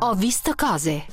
Ho visto cose.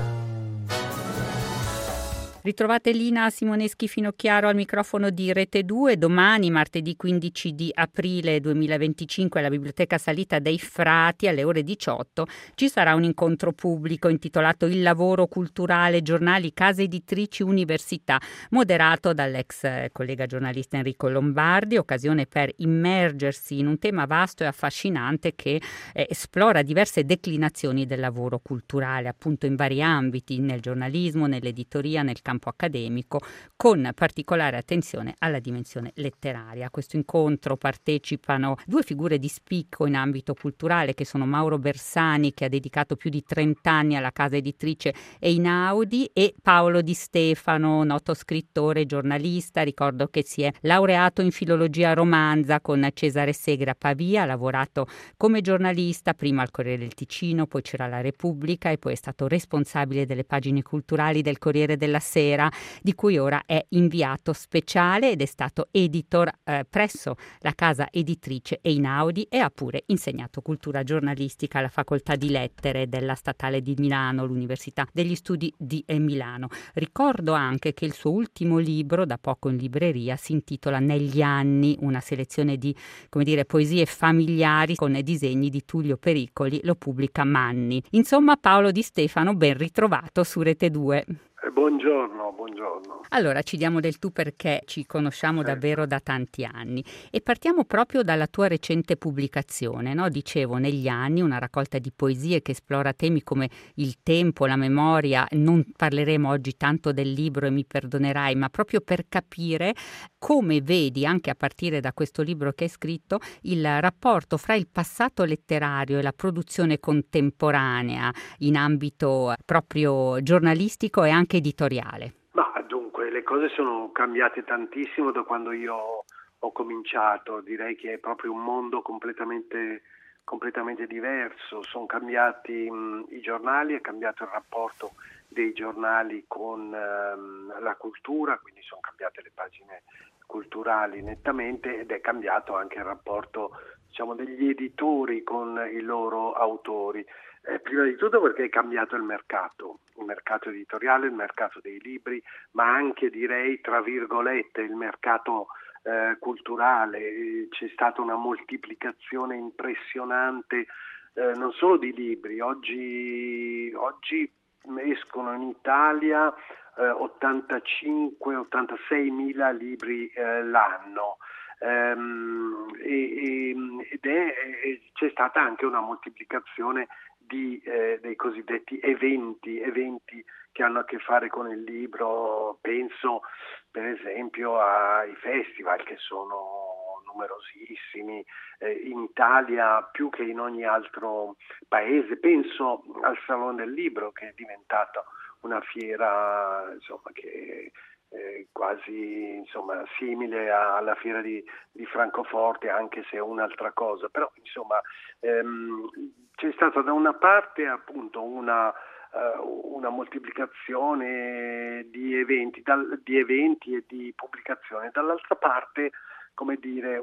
Ritrovate Lina Simoneschi Finocchiaro al microfono di Rete 2. Domani, martedì 15 di aprile 2025, alla Biblioteca Salita dei Frati alle ore 18 ci sarà un incontro pubblico intitolato Il lavoro culturale, giornali, case editrici, università, moderato dall'ex collega giornalista Enrico Lombardi, occasione per immergersi in un tema vasto e affascinante che esplora diverse declinazioni del lavoro culturale, appunto in vari ambiti, nel giornalismo, nell'editoria, nel campo accademico, con particolare attenzione alla dimensione letteraria. A questo incontro partecipano due figure di spicco in ambito culturale, che sono Mauro Bersani, che ha dedicato più di 30 anni alla casa editrice Einaudi, e Paolo Di Stefano, noto scrittore e giornalista. Ricordo che si è laureato in filologia romanza con Cesare Segre a Pavia, ha lavorato come giornalista prima al Corriere del Ticino, poi c'era la Repubblica e poi è stato responsabile delle pagine culturali del Corriere della Sera, di cui ora è inviato speciale, ed è stato editor presso la casa editrice Einaudi e ha pure insegnato cultura giornalistica alla Facoltà di Lettere della Statale di Milano, l'Università degli Studi di Milano. Ricordo anche che il suo ultimo libro, da poco in libreria, si intitola Negli anni, una selezione di, come dire, poesie familiari con disegni di Tullio Pericoli, lo pubblica Manni. Insomma, Paolo Di Stefano, ben ritrovato su Rete 2. Buongiorno. Allora, ci diamo del tu perché ci conosciamo davvero da tanti anni e partiamo proprio dalla tua recente pubblicazione, no? Dicevo, Negli anni, una raccolta di poesie che esplora temi come il tempo, la memoria. Non parleremo oggi tanto del libro e mi perdonerai, ma proprio per capire come vedi, anche a partire da questo libro che hai scritto, il rapporto fra il passato letterario e la produzione contemporanea in ambito proprio giornalistico e anche editoriale. Ma dunque, le cose sono cambiate tantissimo da quando io ho cominciato. Direi che è proprio un mondo completamente diverso. Sono cambiati i giornali, è cambiato il rapporto dei giornali con la cultura, quindi sono cambiate le pagine culturali nettamente, ed è cambiato anche il rapporto, diciamo, degli editori con i loro autori. Prima di tutto perché è cambiato il mercato editoriale, il mercato dei libri, ma anche, direi, tra virgolette, il mercato culturale. C'è stata una moltiplicazione impressionante, non solo di libri. Oggi escono in Italia 85-86 mila libri l'anno. C'è stata anche una moltiplicazione dei cosiddetti eventi che hanno a che fare con il libro. Penso per esempio ai festival, che sono numerosissimi in Italia più che in ogni altro paese. Penso al Salone del Libro, che è diventato una fiera, insomma, che quasi, insomma, simile alla fiera di Francoforte, anche se è un'altra cosa. Però, insomma, c'è stata da una parte appunto una moltiplicazione di eventi e di pubblicazioni, dall'altra parte, come dire,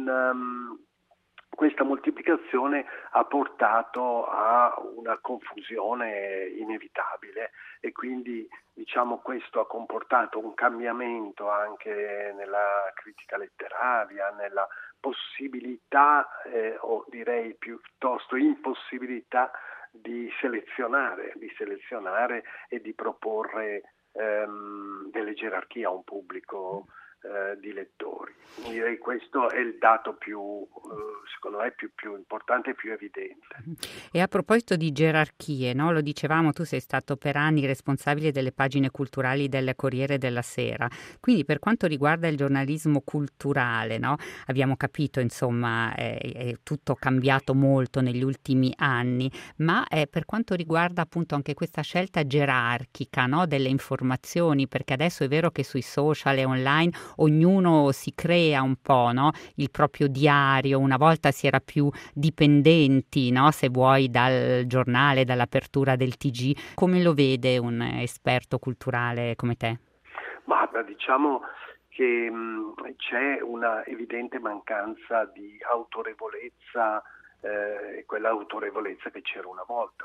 questa moltiplicazione ha portato a una confusione inevitabile, e quindi, diciamo, questo ha comportato un cambiamento anche nella critica letteraria, nella possibilità o direi piuttosto impossibilità di selezionare e di proporre delle gerarchie a un pubblico di lettori. Direi questo è il dato più, secondo me, più importante e più evidente. E a proposito di gerarchie, no? Lo dicevamo, tu sei stato per anni responsabile delle pagine culturali del Corriere della Sera, quindi per quanto riguarda il giornalismo culturale, no? Abbiamo capito, insomma, è tutto cambiato molto negli ultimi anni, ma per quanto riguarda appunto anche questa scelta gerarchica, no? Delle informazioni, perché adesso è vero che sui social e online ognuno si crea un po', no? Il proprio diario. Una volta si era più dipendenti, no? Se vuoi, dal giornale, dall'apertura del TG. Come lo vede un esperto culturale come te? Ma diciamo che c'è una evidente mancanza di autorevolezza, quella autorevolezza che c'era una volta. Un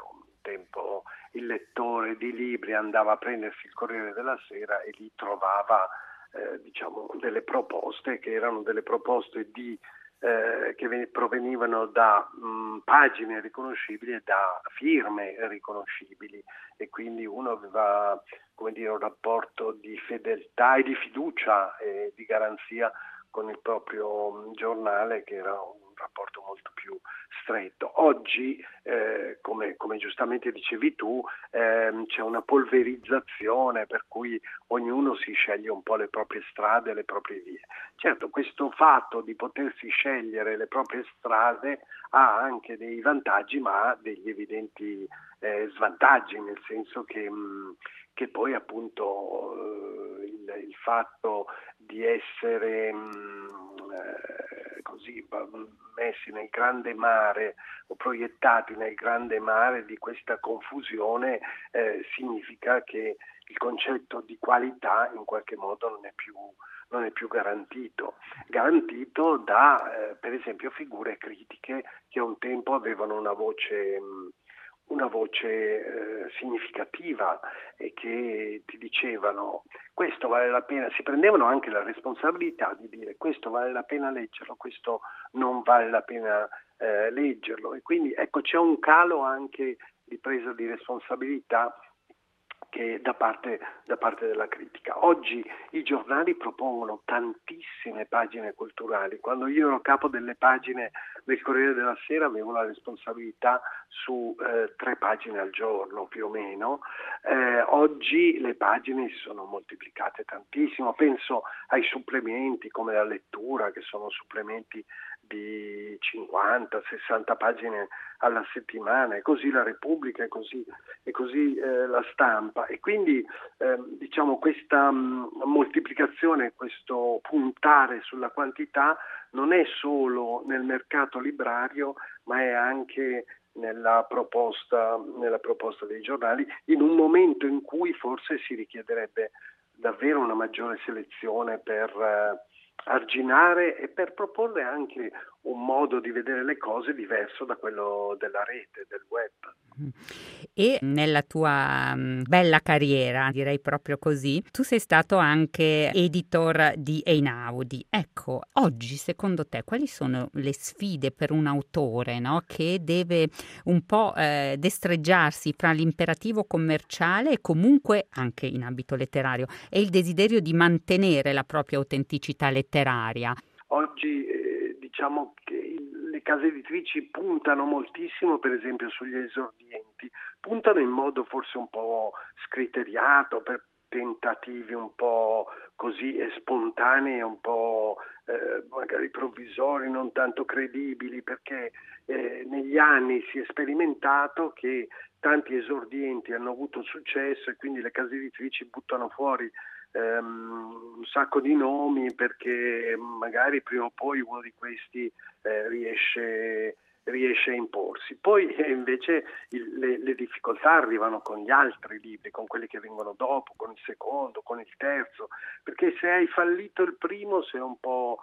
tempo il lettore di libri andava a prendersi il Corriere della Sera e lì trovava delle proposte che erano delle proposte che provenivano da pagine riconoscibili e da firme riconoscibili, e quindi uno aveva, come dire, un rapporto di fedeltà e di fiducia e di garanzia con il proprio giornale, che era un rapporto molto più stretto. Oggi, come giustamente dicevi tu, c'è una polverizzazione per cui ognuno si sceglie un po' le proprie strade, le proprie vie. Certo, questo fatto di potersi scegliere le proprie strade ha anche dei vantaggi, ma ha degli evidenti svantaggi, nel senso che poi appunto il fatto di essere così messi nel grande mare o proiettati nel grande mare di questa confusione significa che il concetto di qualità in qualche modo non è più garantito da per esempio figure critiche che un tempo avevano una voce significativa e che ti dicevano questo vale la pena, si prendevano anche la responsabilità di dire questo vale la pena leggerlo, questo non vale la pena leggerlo, e quindi ecco c'è un calo anche di presa di responsabilità che da parte della critica. Oggi i giornali propongono tantissime pagine culturali. Quando io ero capo delle pagine del Corriere della Sera avevo la responsabilità su 3 pagine al giorno più o meno. Oggi le pagine si sono moltiplicate tantissimo, penso ai supplementi come la lettura, che sono supplementi di 50-60 pagine alla settimana, e così la Repubblica, e così la Stampa, e quindi diciamo questa moltiplicazione, questo puntare sulla quantità non è solo nel mercato librario, ma è anche nella proposta dei giornali, in un momento in cui forse si richiederebbe davvero una maggiore selezione per arginare e per proporre anche un modo di vedere le cose diverso da quello della rete, del web. E nella tua bella carriera, direi proprio così, tu sei stato anche editor di Einaudi. Ecco, oggi secondo te quali sono le sfide per un autore, no, che deve un po' destreggiarsi fra l'imperativo commerciale e comunque anche in ambito letterario e il desiderio di mantenere la propria autenticità letteraria? Oggi diciamo che le case editrici puntano moltissimo, per esempio, sugli esordienti, puntano in modo forse un po' scriteriato, per tentativi un po' così spontanei, un po' magari provvisori, non tanto credibili, perché negli anni si è sperimentato che tanti esordienti hanno avuto successo e quindi le case editrici buttano fuori un sacco di nomi perché magari prima o poi uno di questi riesce a imporsi. Poi invece le difficoltà arrivano con gli altri libri, con quelli che vengono dopo, con il secondo, con il terzo, perché se hai fallito il primo sei un po'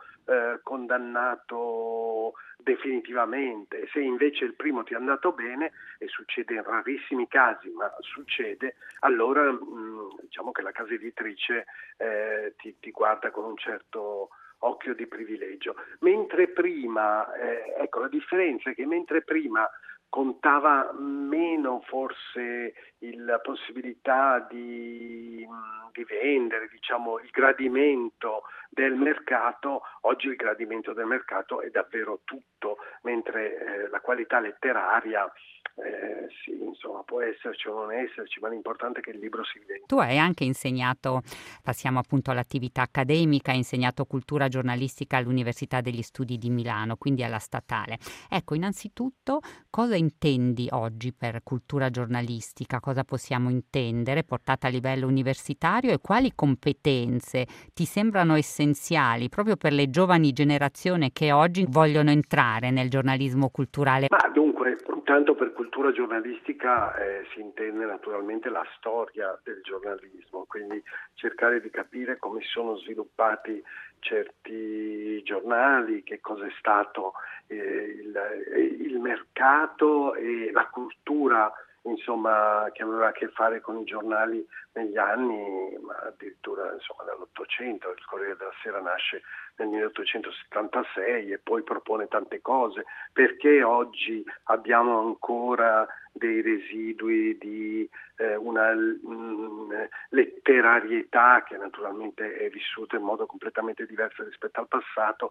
condannato definitivamente. Se invece il primo ti è andato bene, e succede in rarissimi casi, ma succede, allora diciamo che la casa editrice ti guarda con un certo occhio di privilegio. Mentre prima, ecco, la differenza è che mentre prima contava meno forse la possibilità di vendere, diciamo, il gradimento del mercato, oggi il gradimento del mercato è davvero tutto, mentre la qualità letteraria sì, insomma, può esserci o non esserci, ma l'importante è che il libro si venda. Tu hai anche insegnato, passiamo appunto all'attività accademica, hai insegnato cultura giornalistica all'Università degli Studi di Milano, quindi alla Statale. Ecco, innanzitutto, cosa intendi oggi per cultura giornalistica? Cosa possiamo intendere portata a livello universitario e quali competenze ti sembrano essenziali proprio per le giovani generazioni che oggi vogliono entrare nel giornalismo culturale? Ma dunque, intanto per cultura giornalistica si intende naturalmente la storia del giornalismo, quindi cercare di capire come si sono sviluppati certi giornali, che cosa è stato il mercato e la cultura insomma, che aveva a che fare con i giornali negli anni, ma addirittura insomma dall'Ottocento. Il Corriere della Sera nasce nel 1876 e poi propone tante cose. Perché oggi abbiamo ancora dei residui di una letterarietà che naturalmente è vissuta in modo completamente diverso rispetto al passato,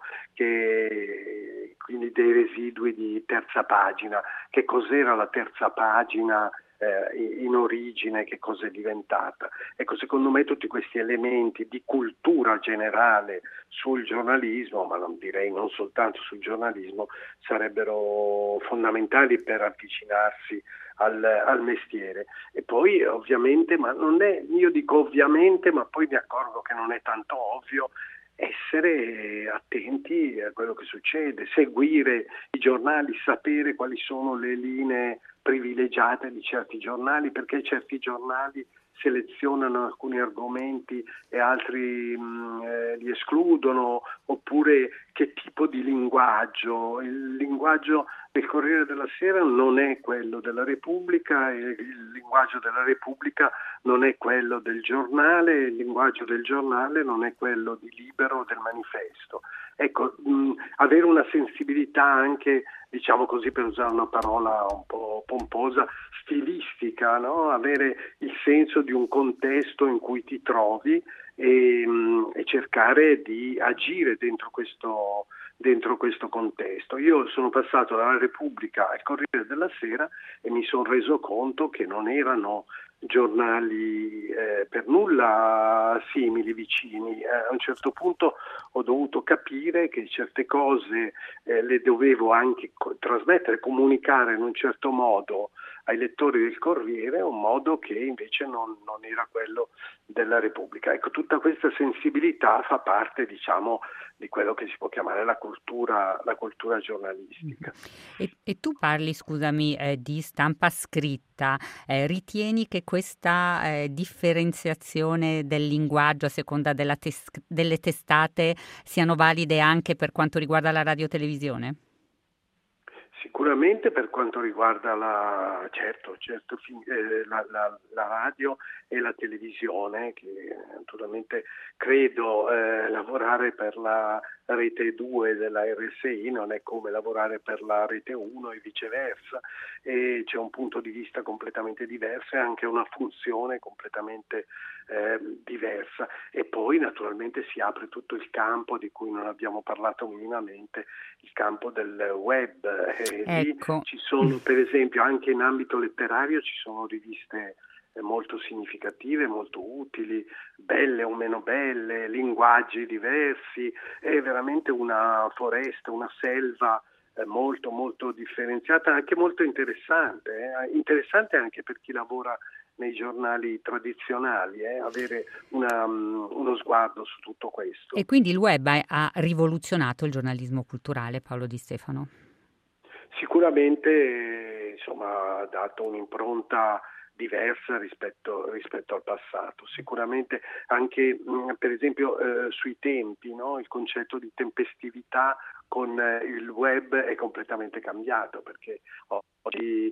quindi dei residui di terza pagina. Che cos'era la terza pagina in origine, che cosa è diventata? Ecco, secondo me tutti questi elementi di cultura generale sul giornalismo, ma non direi non soltanto sul giornalismo, sarebbero fondamentali per avvicinarsi al mestiere. E poi ovviamente, ma non è, io dico ovviamente, ma poi mi accorgo che non è tanto ovvio, essere attenti a quello che succede, seguire i giornali, sapere quali sono le linee privilegiate di certi giornali, perché certi giornali selezionano alcuni argomenti e altri li escludono, oppure che tipo di linguaggio. Il linguaggio del Corriere della Sera non è quello della Repubblica, e il linguaggio della Repubblica non è quello del giornale, il linguaggio del giornale non è quello di Libero o del Manifesto. Ecco, avere una sensibilità anche, diciamo così, per usare una parola un po' pomposa, stilistica, no? Avere il senso di un contesto in cui ti trovi e cercare di agire dentro questo contesto. Io sono passato dalla Repubblica al Corriere della Sera e mi sono reso conto che non erano giornali per nulla simili, vicini. A un certo punto ho dovuto capire che certe cose le dovevo anche trasmettere, comunicare in un certo modo ai lettori del Corriere, un modo che invece non era quello della Repubblica. Ecco, tutta questa sensibilità fa parte, diciamo, di quello che si può chiamare la cultura giornalistica. E tu parli, scusami, di stampa scritta. Ritieni che questa differenziazione del linguaggio a seconda delle testate siano valide anche per quanto riguarda la radiotelevisione? Sicuramente per quanto riguarda la radio e la televisione, che naturalmente credo lavorare per la rete 2 della RSI non è come lavorare per la rete 1 e viceversa, e c'è un punto di vista completamente diverso e anche una funzione completamente diversa. E poi naturalmente si apre tutto il campo di cui non abbiamo parlato minimamente, il campo del web. Ecco. Lì ci sono, per esempio, anche in ambito letterario ci sono riviste molto significative, molto utili, belle o meno belle, linguaggi diversi, è veramente una foresta, una selva molto molto differenziata, anche molto interessante, interessante anche per chi lavora nei giornali tradizionali, avere uno sguardo su tutto questo. E quindi il web ha rivoluzionato il giornalismo culturale, Paolo Di Stefano? Sicuramente, insomma, ha dato un'impronta diversa rispetto al passato. Sicuramente anche, per esempio, sui tempi, no? Il concetto di tempestività con il web è completamente cambiato, perché oggi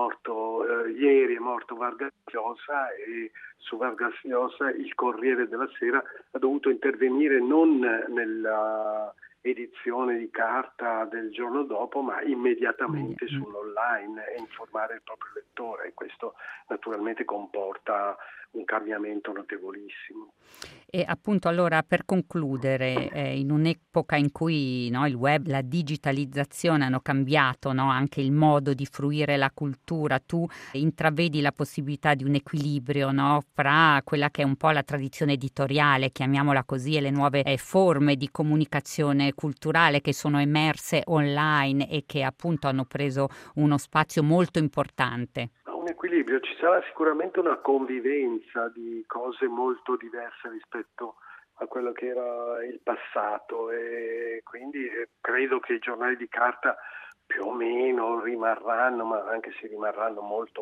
ieri è morto Vargas Llosa, e su Vargas Llosa il Corriere della Sera ha dovuto intervenire non nella edizione di carta del giorno dopo, ma immediatamente sull'online, e informare il proprio lettore, e questo naturalmente comporta un cambiamento notevolissimo. E appunto, allora, per concludere, in un'epoca in cui, no, il web, la digitalizzazione hanno cambiato, no, anche il modo di fruire la cultura, tu intravedi la possibilità di un equilibrio, no, fra quella che è un po' la tradizione editoriale, chiamiamola così, e le nuove forme di comunicazione culturale che sono emerse online e che appunto hanno preso uno spazio molto importante? Un equilibrio, ci sarà sicuramente una convivenza di cose molto diverse rispetto a quello che era il passato, e quindi credo che i giornali di carta più o meno rimarranno, ma anche se rimarranno molto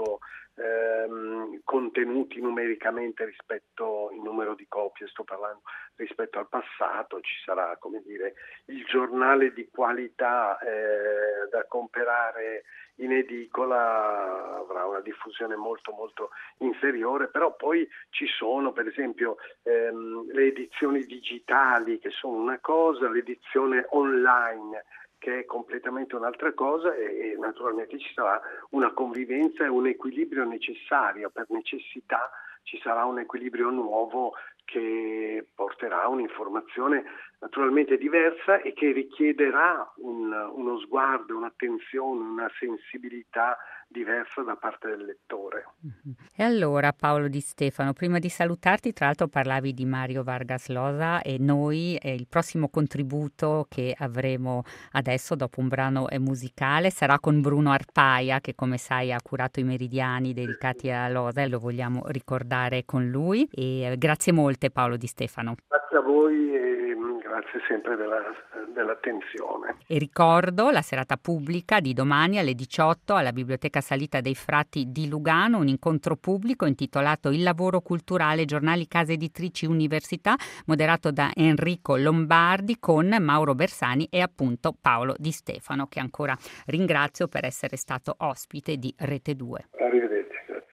contenuti numericamente rispetto il numero di copie, sto parlando, rispetto al passato. Ci sarà, come dire, il giornale di qualità da comprare in edicola avrà una diffusione molto inferiore, però poi ci sono per esempio le edizioni digitali, che sono una cosa, l'edizione online che è completamente un'altra cosa, e naturalmente ci sarà una convivenza e un equilibrio necessario. Per necessità ci sarà un equilibrio nuovo che porterà un'informazione naturalmente diversa e che richiederà uno sguardo, un'attenzione, una sensibilità diversa da parte del lettore. E allora, Paolo Di Stefano, prima di salutarti, tra l'altro parlavi di Mario Vargas Llosa, e noi il prossimo contributo che avremo adesso dopo un brano musicale sarà con Bruno Arpaia, che come sai ha curato i meridiani dedicati a Llosa, e lo vogliamo ricordare con lui. E grazie molte, Paolo Di Stefano. Grazie a voi e grazie sempre dell'attenzione. E ricordo la serata pubblica di domani alle 18 alla Biblioteca Salita dei Frati di Lugano, un incontro pubblico intitolato Il lavoro culturale, giornali, case editrici, università, moderato da Enrico Lombardi con Mauro Bersani e appunto Paolo Di Stefano, che ancora ringrazio per essere stato ospite di Rete 2. Arrivederci.